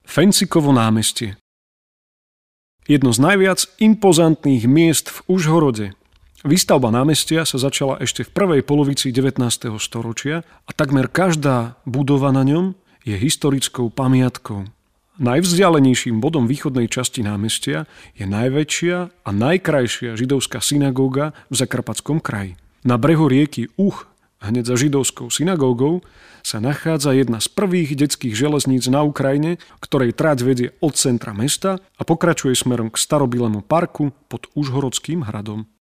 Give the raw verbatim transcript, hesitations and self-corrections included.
Fencikovo námestie. Jedno z najviac impozantných miest v Užhorode. Výstavba námestia sa začala ešte v prvej polovici devätnásteho storočia a takmer každá budova na ňom je historickou pamiatkou. Najvzdialenejším bodom východnej časti námestia je najväčšia a najkrajšia židovská synagóga v Zakarpatskom kraji. Na brehu rieky Uch, hneď za židovskou synagógou, sa nachádza jedna z prvých detských železníc na Ukrajine, ktorej trať vedie od centra mesta a pokračuje smerom k starobilému parku pod Užhorodským hradom.